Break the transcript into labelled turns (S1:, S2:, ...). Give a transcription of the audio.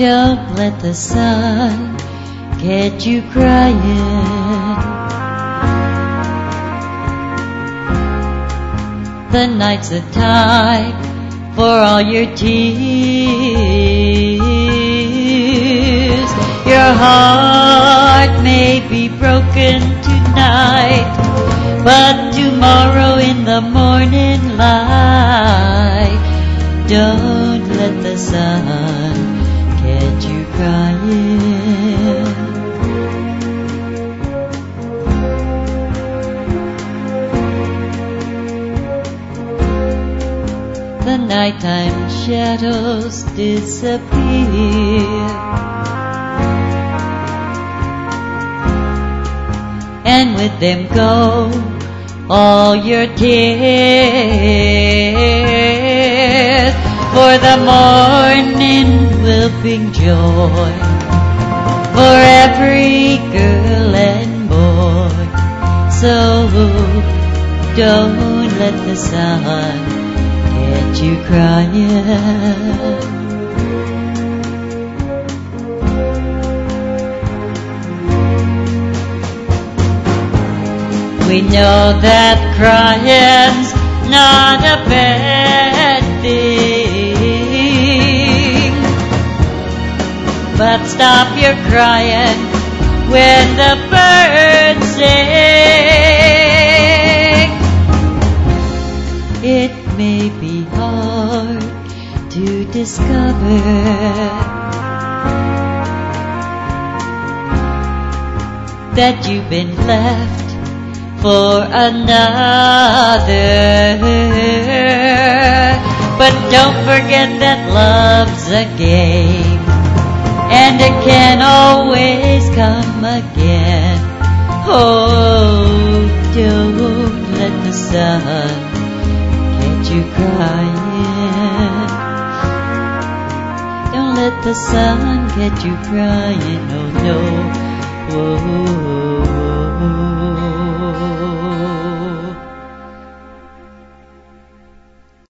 S1: Don't let the sun get you crying. The night's the time for all your tears. Your heart may be broken tonight, but tomorrow in the morning light, don't let the sun get you crying. The nighttime shadows disappear, and with them go all your tears. For the morning will bring joy for every girl and boy. So don't let the sun get you crying. We know that crying's not a bad thing, but stop your crying when the birds sing. It may be hard to discover that you've been left for another, but don't forget that love's a game, and it can always come again. Oh, don't let the sun get you crying. Don't let the sun get you crying. Oh no. Oh.